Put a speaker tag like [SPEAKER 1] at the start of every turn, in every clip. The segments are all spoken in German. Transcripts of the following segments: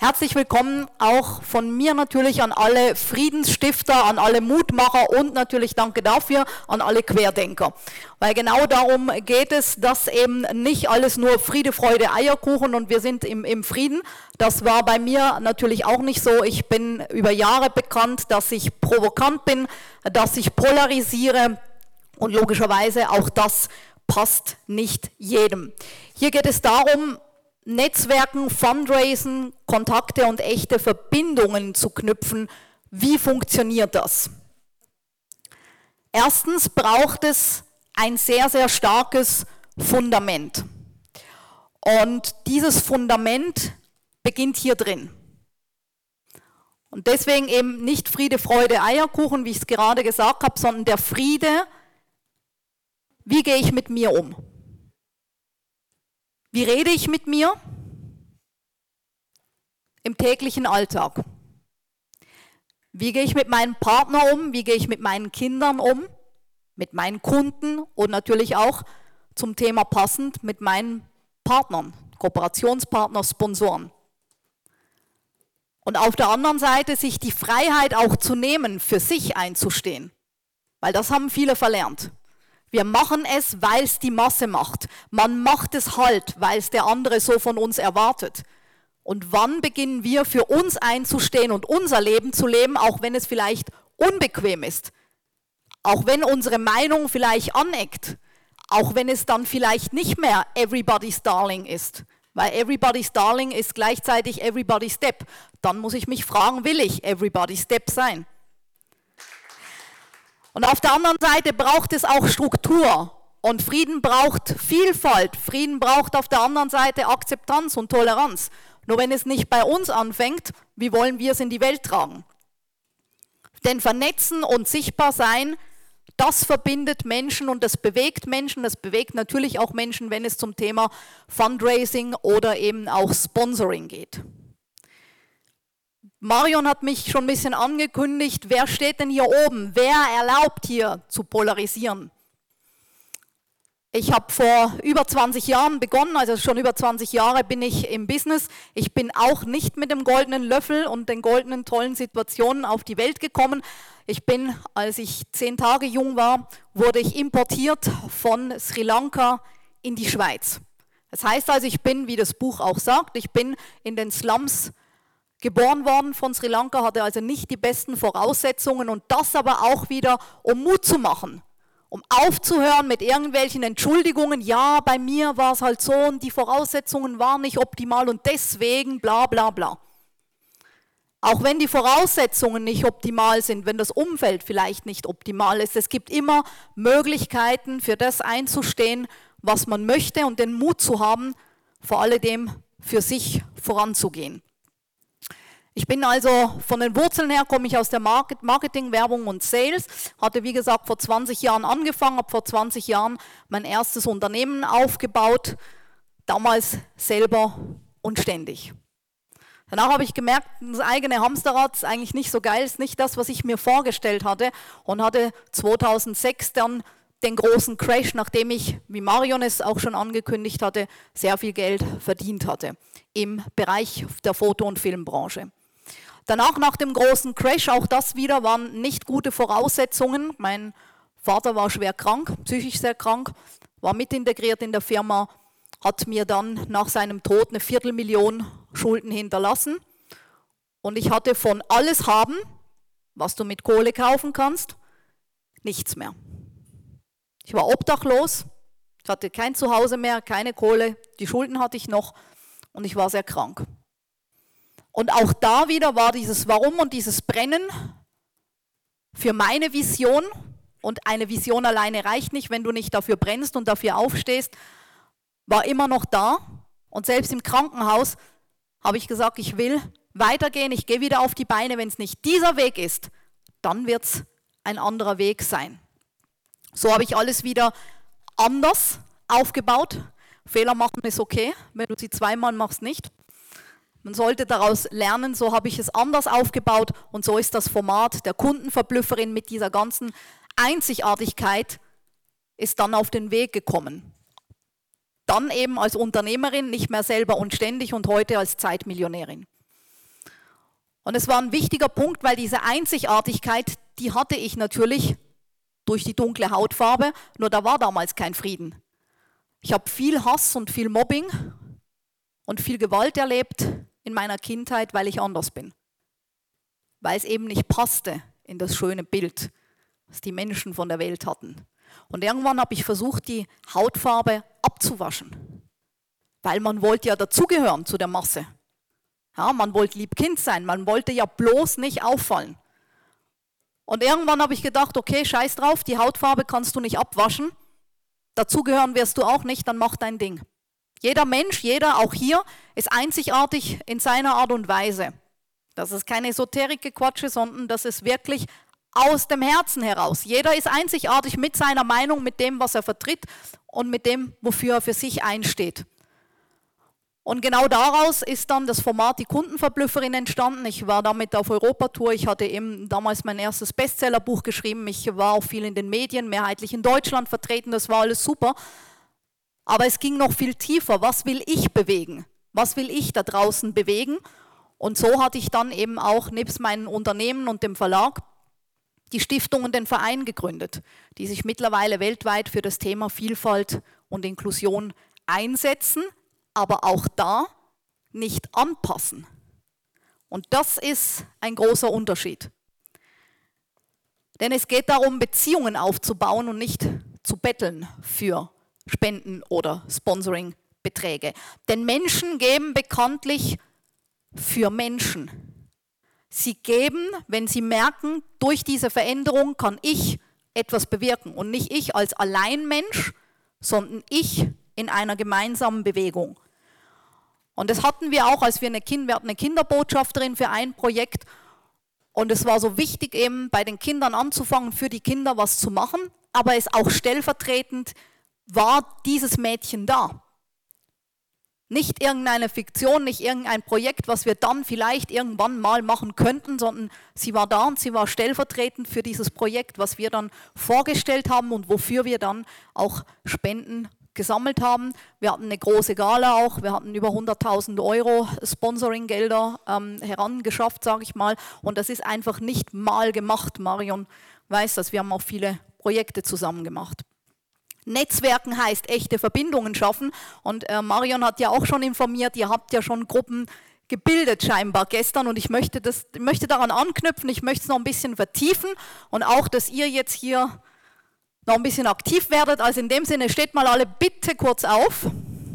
[SPEAKER 1] Herzlich willkommen auch von mir natürlich an alle Friedensstifter, an alle Mutmacher und natürlich danke dafür an alle Querdenker. Weil genau darum geht es, dass eben nicht alles nur Friede, Freude, Eierkuchen und wir sind im Frieden. Das war bei mir natürlich auch nicht so. Ich bin über Jahre bekannt, dass ich provokant bin, dass ich polarisiere und logischerweise auch das passt nicht jedem. Hier geht es darum, Netzwerken, Fundraisen, Kontakte und echte Verbindungen zu knüpfen. Wie funktioniert das? Erstens braucht es ein sehr, sehr starkes Fundament. Und dieses Fundament beginnt hier drin. Und deswegen eben nicht Friede, Freude, Eierkuchen, wie ich es gerade gesagt habe, sondern der Friede, wie gehe ich mit mir um? Wie rede ich mit mir im täglichen Alltag? Wie gehe ich mit meinem Partner um? Wie gehe ich mit meinen Kindern um? Mit meinen Kunden und natürlich auch zum Thema passend mit meinen Partnern, Kooperationspartner, Sponsoren. Und auf der anderen Seite sich die Freiheit auch zu nehmen, für sich einzustehen. Weil das haben viele verlernt. Wir machen es, weil es die Masse macht. Man macht es halt, weil es der andere so von uns erwartet. Und wann beginnen wir für uns einzustehen und unser Leben zu leben, auch wenn es vielleicht unbequem ist? Auch wenn unsere Meinung vielleicht aneckt? Auch wenn es dann vielleicht nicht mehr everybody's darling ist? Weil everybody's darling ist gleichzeitig everybody's step. Dann muss ich mich fragen, will ich everybody's step sein? Und auf der anderen Seite braucht es auch Struktur und Frieden braucht Vielfalt. Frieden braucht auf der anderen Seite Akzeptanz und Toleranz. Nur wenn es nicht bei uns anfängt, wie wollen wir es in die Welt tragen? Denn vernetzen und sichtbar sein, das verbindet Menschen und das bewegt Menschen. Das bewegt natürlich auch Menschen, wenn es zum Thema Fundraising oder eben auch Sponsoring geht. Marion hat mich schon ein bisschen angekündigt, wer steht denn hier oben? Wer erlaubt hier zu polarisieren? Ich habe vor über 20 Jahren begonnen, also schon über 20 Jahre bin ich im Business. Ich bin auch nicht mit dem goldenen Löffel und den goldenen tollen Situationen auf die Welt gekommen. Ich bin, als ich 10 Tage jung war, wurde ich importiert von Sri Lanka in die Schweiz. Das heißt also, ich bin, wie das Buch auch sagt, ich bin in den Slums geboren worden von Sri Lanka, hatte also nicht die besten Voraussetzungen und das aber auch wieder, um Mut zu machen, um aufzuhören mit irgendwelchen Entschuldigungen, ja, bei mir war es halt so und die Voraussetzungen waren nicht optimal und deswegen bla bla bla. Auch wenn die Voraussetzungen nicht optimal sind, wenn das Umfeld vielleicht nicht optimal ist, es gibt immer Möglichkeiten für das einzustehen, was man möchte und den Mut zu haben, vor alledem für sich voranzugehen. Ich bin also von den Wurzeln her, komme ich aus der Marketing, Werbung und Sales, hatte wie gesagt vor 20 Jahren angefangen, habe vor 20 Jahren mein erstes Unternehmen aufgebaut, damals selber und ständig. Danach habe ich gemerkt, das eigene Hamsterrad ist eigentlich nicht so geil, ist nicht das, was ich mir vorgestellt hatte und hatte 2006 dann den großen Crash, nachdem ich, wie Marion es auch schon angekündigt hatte, sehr viel Geld verdient hatte im Bereich der Foto- und Filmbranche. Danach, nach dem großen Crash, auch das wieder, waren nicht gute Voraussetzungen. Mein Vater war schwer krank, psychisch sehr krank, war mit integriert in der Firma, hat mir dann nach seinem Tod 250.000 Schulden hinterlassen. Und ich hatte von alles haben, was du mit Kohle kaufen kannst, nichts mehr. Ich war obdachlos, ich hatte kein Zuhause mehr, keine Kohle, die Schulden hatte ich noch und ich war sehr krank. Und auch da wieder war dieses Warum und dieses Brennen für meine Vision. Und eine Vision alleine reicht nicht, wenn du nicht dafür brennst und dafür aufstehst, war immer noch da. Und selbst im Krankenhaus habe ich gesagt, ich will weitergehen, ich gehe wieder auf die Beine. Wenn es nicht dieser Weg ist, dann wird es ein anderer Weg sein. So habe ich alles wieder anders aufgebaut. Fehler machen ist okay, wenn du sie zweimal machst, nicht. Man sollte daraus lernen, so habe ich es anders aufgebaut und so ist das Format der Kundenverblüfferin mit dieser ganzen Einzigartigkeit ist dann auf den Weg gekommen. Dann eben als Unternehmerin, nicht mehr selber und ständig und heute als Zeitmillionärin. Und es war ein wichtiger Punkt, weil diese Einzigartigkeit, die hatte ich natürlich durch die dunkle Hautfarbe, nur da war damals kein Frieden. Ich habe viel Hass und viel Mobbing und viel Gewalt erlebt in meiner Kindheit, weil ich anders bin. Weil es eben nicht passte in das schöne Bild, das die Menschen von der Welt hatten. Und irgendwann habe ich versucht, die Hautfarbe abzuwaschen, weil man wollte ja dazugehören zu der Masse. Ja, man wollte lieb Kind sein, man wollte ja bloß nicht auffallen. Und irgendwann habe ich gedacht, okay, scheiß drauf, die Hautfarbe kannst du nicht abwaschen, dazugehören wirst du auch nicht, dann mach dein Ding. Jeder Mensch, jeder, auch hier, ist einzigartig in seiner Art und Weise. Das ist keine Esoterik-Gequatsche, sondern das ist wirklich aus dem Herzen heraus. Jeder ist einzigartig mit seiner Meinung, mit dem, was er vertritt und mit dem, wofür er für sich einsteht. Und genau daraus ist dann das Format Die Kundenverblüfferin entstanden. Ich war damit auf Europatour. Ich hatte eben damals mein erstes Bestsellerbuch geschrieben. Ich war auch viel in den Medien, mehrheitlich in Deutschland vertreten. Das war alles super. Aber es ging noch viel tiefer. Was will ich bewegen? Was will ich da draußen bewegen? Und so hatte ich dann eben auch nebst meinen Unternehmen und dem Verlag die Stiftung und den Verein gegründet, die sich mittlerweile weltweit für das Thema Vielfalt und Inklusion einsetzen, aber auch da nicht anpassen. Und das ist ein großer Unterschied. Denn es geht darum, Beziehungen aufzubauen und nicht zu betteln für Spenden oder Sponsoringbeträge. Denn Menschen geben bekanntlich für Menschen. Sie geben, wenn sie merken, durch diese Veränderung kann ich etwas bewirken. Und nicht ich als Alleinmensch, sondern ich in einer gemeinsamen Bewegung. Und das hatten wir auch, als wir hatten eine Kinderbotschafterin für ein Projekt. Und es war so wichtig, eben bei den Kindern anzufangen, für die Kinder was zu machen. Aber es auch stellvertretend war dieses Mädchen da. Nicht irgendeine Fiktion, nicht irgendein Projekt, was wir dann vielleicht irgendwann mal machen könnten, sondern sie war da und sie war stellvertretend für dieses Projekt, was wir dann vorgestellt haben und wofür wir dann auch Spenden gesammelt haben. Wir hatten eine große Gala auch, wir hatten über 100.000 Euro Sponsoringgelder herangeschafft, sage ich mal. Und das ist einfach nicht mal gemacht. Marion weiß das, wir haben auch viele Projekte zusammen gemacht. Netzwerken heißt echte Verbindungen schaffen und Marion hat ja auch schon informiert, ihr habt ja schon Gruppen gebildet scheinbar gestern und ich möchte daran anknüpfen, ich möchte es noch ein bisschen vertiefen und auch, dass ihr jetzt hier noch ein bisschen aktiv werdet. Also in dem Sinne, steht mal alle bitte kurz auf.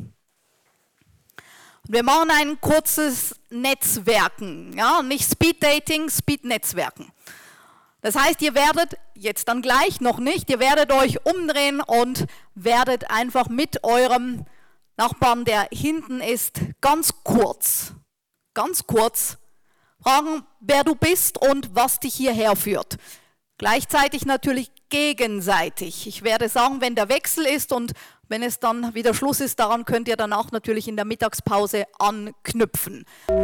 [SPEAKER 1] Wir machen ein kurzes Netzwerken, ja, nicht Speed Dating, Speed Netzwerken. Das heißt, ihr werdet, jetzt dann gleich noch nicht, ihr werdet euch umdrehen und werdet einfach mit eurem Nachbarn, der hinten ist, ganz kurz fragen, wer du bist und was dich hierher führt. Gleichzeitig natürlich gegenseitig. Ich werde sagen, wenn der Wechsel ist und wenn es dann wieder Schluss ist, daran könnt ihr dann auch natürlich in der Mittagspause anknüpfen.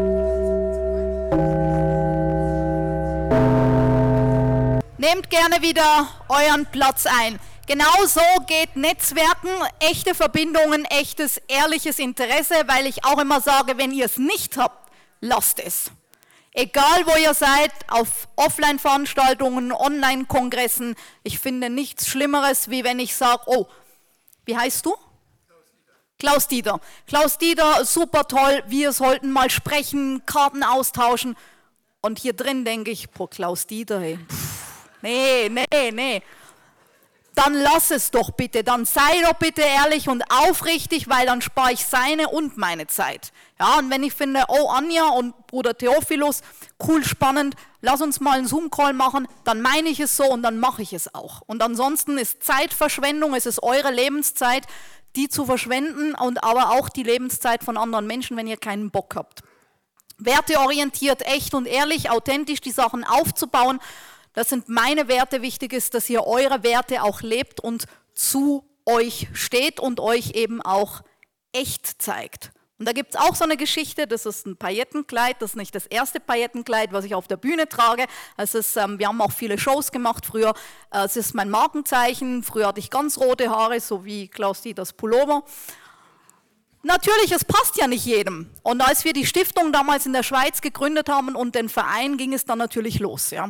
[SPEAKER 1] Nehmt gerne wieder euren Platz ein. Genau so geht Netzwerken, echte Verbindungen, echtes, ehrliches Interesse, weil ich auch immer sage, wenn ihr es nicht habt, lasst es. Egal wo ihr seid, auf Offline-Veranstaltungen, Online-Kongressen, ich finde nichts Schlimmeres, wie wenn ich sage, oh, wie heißt du? Klaus Dieter. Klaus Dieter, super toll, wir sollten mal sprechen, Karten austauschen. Und hier drin denke ich, boah, Klaus Dieter, hey. Nee. Dann lass es doch bitte, dann sei doch bitte ehrlich und aufrichtig, weil dann spare ich seine und meine Zeit. Ja, und wenn ich finde, oh Anja und Bruder Theophilus, cool, spannend, lass uns mal einen Zoom-Call machen, dann meine ich es so und dann mache ich es auch. Und ansonsten ist Zeitverschwendung, es ist eure Lebenszeit, die zu verschwenden und aber auch die Lebenszeit von anderen Menschen, wenn ihr keinen Bock habt. Werteorientiert, echt und ehrlich, authentisch die Sachen aufzubauen. Das sind meine Werte. Wichtig ist, dass ihr eure Werte auch lebt und zu euch steht und euch eben auch echt zeigt. Und da gibt es auch so eine Geschichte, das ist ein Paillettenkleid, das ist nicht das erste Paillettenkleid, was ich auf der Bühne trage. Wir haben auch viele Shows gemacht früher. Es ist mein Markenzeichen. Früher hatte ich ganz rote Haare, so wie Klaus Dieters Pullover. natürlich, es passt ja nicht jedem. Und als wir die Stiftung damals in der Schweiz gegründet haben und den Verein, ging es dann natürlich los. Ja.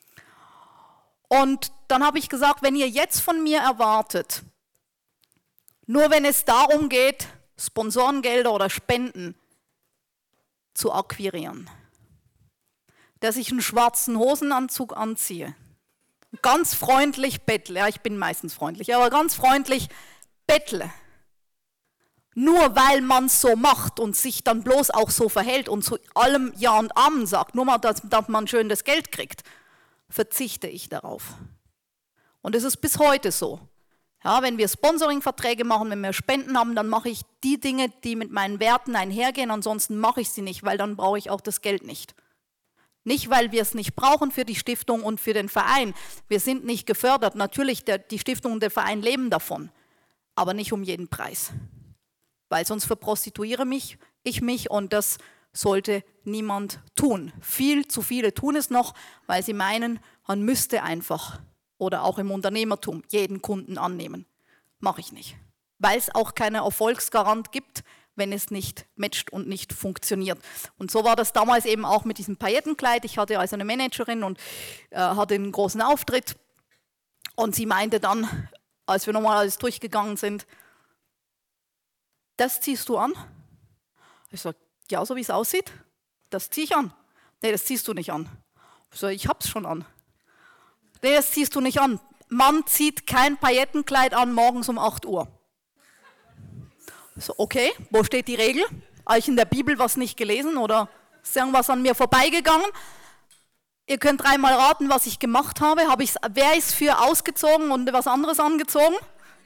[SPEAKER 1] Und dann habe ich gesagt, wenn ihr jetzt von mir erwartet, nur wenn es darum geht, Sponsorengelder oder Spenden zu akquirieren, dass ich einen schwarzen Hosenanzug anziehe, ganz freundlich bettle, ja, ich bin meistens freundlich, aber ganz freundlich bettle, nur weil man es so macht und sich dann bloß auch so verhält und zu allem Ja und Amen sagt, nur mal, dass man schön das Geld kriegt, verzichte ich darauf. Und es ist bis heute so. Ja, wenn wir Sponsoring-Verträge machen, wenn wir Spenden haben, dann mache ich die Dinge, die mit meinen Werten einhergehen, ansonsten mache ich sie nicht, weil dann brauche ich auch das Geld nicht. Nicht, weil wir es nicht brauchen für die Stiftung und für den Verein. Wir sind nicht gefördert. Natürlich, die Stiftung und der Verein leben davon, aber nicht um jeden Preis. Weil sonst verprostituiere ich mich und das sollte niemand tun. Viel zu viele tun es noch, weil sie meinen, man müsste einfach oder auch im Unternehmertum jeden Kunden annehmen. Mache ich nicht. Weil es auch keine Erfolgsgarant gibt, wenn es nicht matcht und nicht funktioniert. Und so war das damals eben auch mit diesem Paillettenkleid. Ich hatte also eine Managerin und hatte einen großen Auftritt. Und sie meinte dann, als wir nochmal alles durchgegangen sind, das ziehst du an? Ich sage, ja, so wie es aussieht, das ziehe ich an. Nee, das ziehst du nicht an. Ich sage, ich hab's schon an. Nee, das ziehst du nicht an. Man zieht kein Paillettenkleid an morgens um 8 Uhr. So, okay, wo steht die Regel? Habe ich in der Bibel was nicht gelesen oder ist irgendwas an mir vorbeigegangen? Ihr könnt 3-mal raten, was ich gemacht habe. Wer ist für ausgezogen und was anderes angezogen?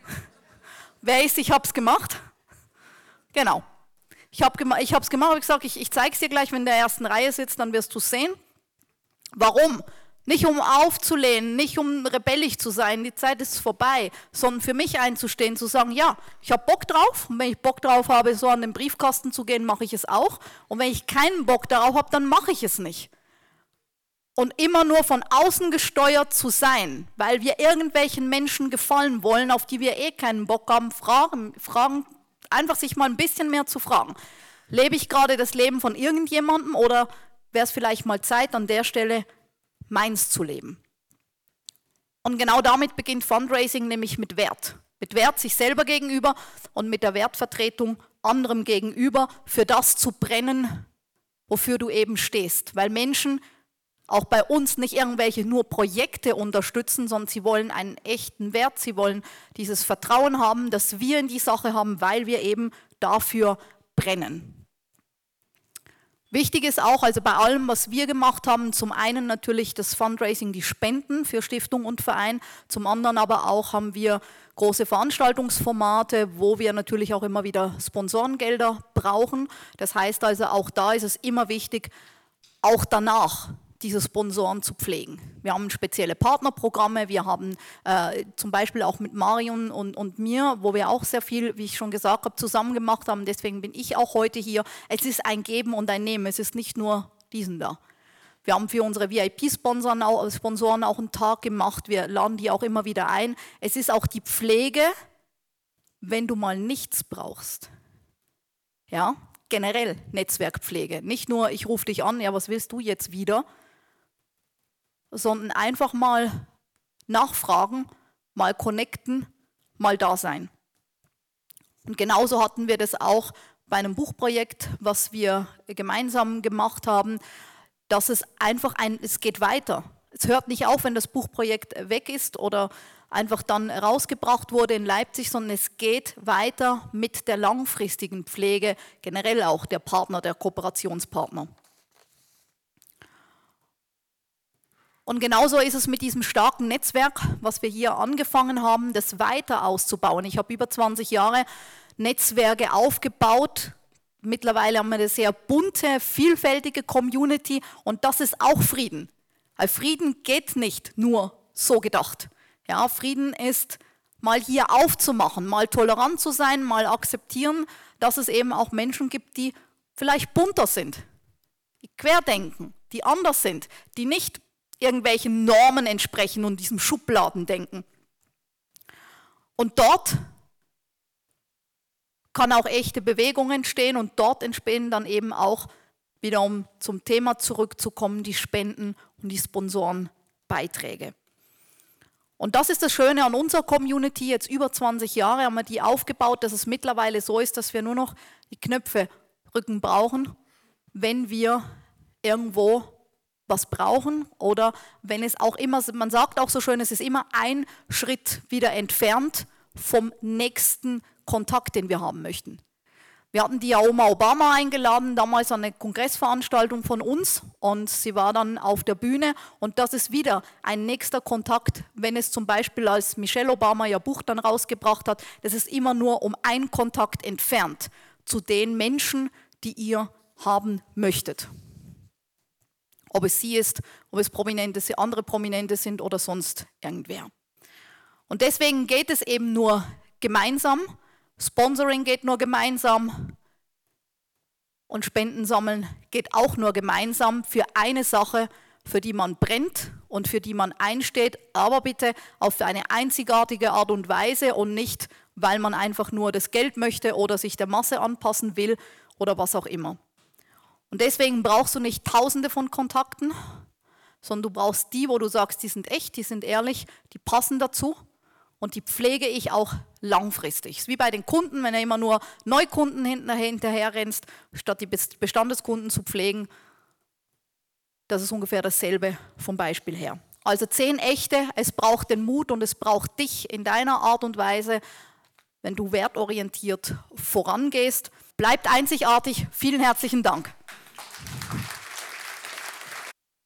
[SPEAKER 1] Wer ist, ich habe es gemacht? Genau. Ich habe es gemacht, habe gesagt, ich zeige es dir gleich, wenn du in der ersten Reihe sitzt, dann wirst du es sehen. Warum? Nicht um aufzulehnen, nicht um rebellisch zu sein, die Zeit ist vorbei, sondern für mich einzustehen, zu sagen, ja, ich habe Bock drauf und wenn ich Bock drauf habe, so an den Briefkasten zu gehen, mache ich es auch und wenn ich keinen Bock darauf habe, dann mache ich es nicht. Und immer nur von außen gesteuert zu sein, weil wir irgendwelchen Menschen gefallen wollen, auf die wir eh keinen Bock haben, fragen, einfach sich mal ein bisschen mehr zu fragen. Lebe ich gerade das Leben von irgendjemandem oder wäre es vielleicht mal Zeit, an der Stelle meins zu leben? Und genau damit beginnt Fundraising, nämlich mit Wert. Mit Wert sich selber gegenüber und mit der Wertvertretung anderem gegenüber, für das zu brennen, wofür du eben stehst. Weil Menschen auch bei uns nicht irgendwelche nur Projekte unterstützen, sondern sie wollen einen echten Wert, sie wollen dieses Vertrauen haben, das wir in die Sache haben, weil wir eben dafür brennen. Wichtig ist auch, also bei allem, was wir gemacht haben, zum einen natürlich das Fundraising, die Spenden für Stiftung und Verein, zum anderen aber auch haben wir große Veranstaltungsformate, wo wir natürlich auch immer wieder Sponsorengelder brauchen. Das heißt also, auch da ist es immer wichtig, auch danach diese Sponsoren zu pflegen. Wir haben spezielle Partnerprogramme, wir haben zum Beispiel auch mit Marion und mir, wo wir auch sehr viel, wie ich schon gesagt habe, zusammen gemacht haben, deswegen bin ich auch heute hier. Es ist ein Geben und ein Nehmen, es ist nicht nur diesen da. Wir haben für unsere VIP-Sponsoren auch einen Tag gemacht, wir laden die auch immer wieder ein. Es ist auch die Pflege, wenn du mal nichts brauchst. Ja, generell Netzwerkpflege. Nicht nur, ich rufe dich an, ja, was willst du jetzt wieder? Sondern einfach mal nachfragen, mal connecten, mal da sein. Und genauso hatten wir das auch bei einem Buchprojekt, was wir gemeinsam gemacht haben, dass es einfach es geht weiter. Es hört nicht auf, wenn das Buchprojekt weg ist oder einfach dann rausgebracht wurde in Leipzig, sondern es geht weiter mit der langfristigen Pflege, generell auch der Partner, der Kooperationspartner. Und genauso ist es mit diesem starken Netzwerk, was wir hier angefangen haben, das weiter auszubauen. Ich habe über 20 Jahre Netzwerke aufgebaut. Mittlerweile haben wir eine sehr bunte, vielfältige Community und das ist auch Frieden. Weil Frieden geht nicht nur so gedacht. Ja, Frieden ist mal hier aufzumachen, mal tolerant zu sein, mal akzeptieren, dass es eben auch Menschen gibt, die vielleicht bunter sind, die querdenken, die anders sind, die nicht irgendwelchen Normen entsprechen und diesem Schubladendenken. Und dort kann auch echte Bewegung entstehen und dort entstehen dann eben auch, wieder um zum Thema zurückzukommen, die Spenden und die Sponsorenbeiträge. Und das ist das Schöne an unserer Community. Jetzt über 20 Jahre haben wir die aufgebaut, dass es mittlerweile so ist, dass wir nur noch die Knöpfe drücken brauchen, wenn wir irgendwo was brauchen oder wenn es auch immer, man sagt auch so schön, es ist immer ein Schritt wieder entfernt vom nächsten Kontakt, den wir haben möchten. Wir hatten die Oma Obama eingeladen, damals an eine Kongressveranstaltung von uns und sie war dann auf der Bühne und das ist wieder ein nächster Kontakt, wenn es zum Beispiel, als Michelle Obama ihr Buch dann rausgebracht hat, das ist immer nur um einen Kontakt entfernt zu den Menschen, die ihr haben möchtet. Ob es sie ist, ob es andere Prominente sind oder sonst irgendwer. Und deswegen geht es eben nur gemeinsam. Sponsoring geht nur gemeinsam und Spenden sammeln geht auch nur gemeinsam für eine Sache, für die man brennt und für die man einsteht, aber bitte auf eine einzigartige Art und Weise und nicht, weil man einfach nur das Geld möchte oder sich der Masse anpassen will oder was auch immer. Und deswegen brauchst du nicht Tausende von Kontakten, sondern du brauchst die, wo du sagst, die sind echt, die sind ehrlich, die passen dazu. Und die pflege ich auch langfristig. Es ist wie bei den Kunden, wenn du immer nur Neukunden hinterher rennst, statt die Bestandeskunden zu pflegen. Das ist ungefähr dasselbe vom Beispiel her. Also 10 echte, es braucht den Mut und es braucht dich in deiner Art und Weise, wenn du wertorientiert vorangehst. Bleibt einzigartig. Vielen herzlichen Dank.